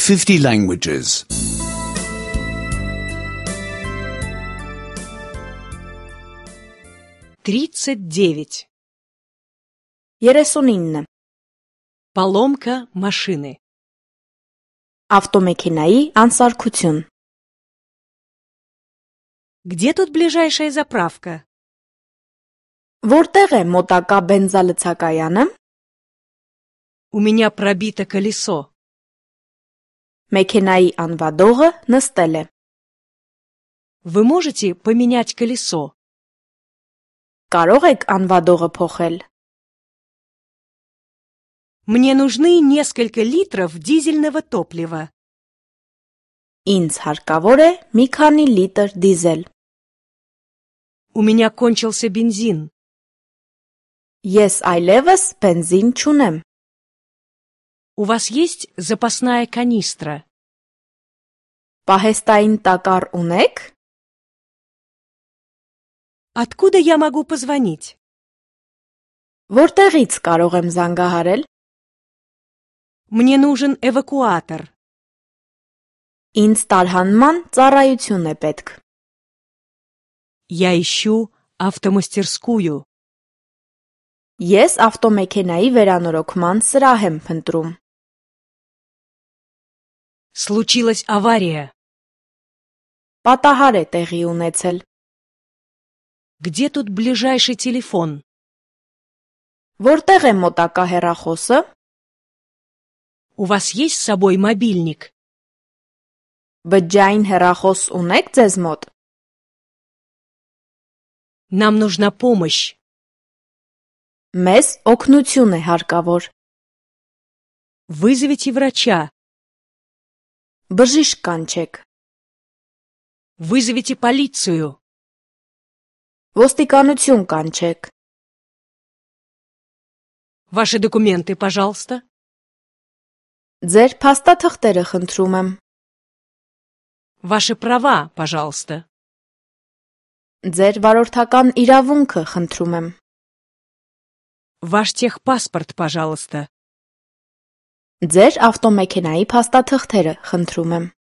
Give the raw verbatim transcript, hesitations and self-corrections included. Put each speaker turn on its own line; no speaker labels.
fifty languages.
тридцать девять.
երեսունինը
Поломка машины.
ավտոմեքենայի անսարքություն
Где тут ближайшая заправка?
Որտեղ է մոտակա բենզալցակայանը?
У меня пробито колесо.
Մեքենայի անվադողը նստել է։
Вы можете поменять колесо?
Կարող եք անվադողը փոխել։
Мне нужны несколько литров дизельного топлива.
Ինձ հարկավոր է մի քանի լիտր դիզել։
У меня кончился бензин.
Ես այլևս բենզին չունեմ։
У вас есть запасная канистра?
Պահեստային տակառ ունեք։
Откуда я могу позвонить?
Որտեղից կարող եմ զանգահարել։
Мне нужен эвакуатор.
Ինձ տարհանման ծառայություն է պետք։
Я ищу автомастерскую.
Ես ավտոմեքենայի վերանորոգման սրահ եմ փնտրում։
Случилась авария.
Պատահար է տեղի ունեցել։
Где тут ближайший телефон?
Որտեղ է մոտակա հեռախոսը։
У вас есть с собой мобильник?
Բջջային հեռախոս ունեք ձեզ մոտ։
Нам нужна помощь.
Մեզ օգնություն է հարկավոր։
Вызовите врача.
Բժիշկ կանչեք։
Вызовите полицию.
Ոստիկանություն կանչեք։
Ваши документы, пожалуйста.
Ձեր փաստաթղթերը խնդրում եմ։
Ваши права, пожалуйста.
Ձեր վարորդական իրավունքը խնդրում եմ։
Ваш техпаспорт, пожалуйста.
Ձեր ավտոմեքենայի փաստաթղթերը խնդրում եմ։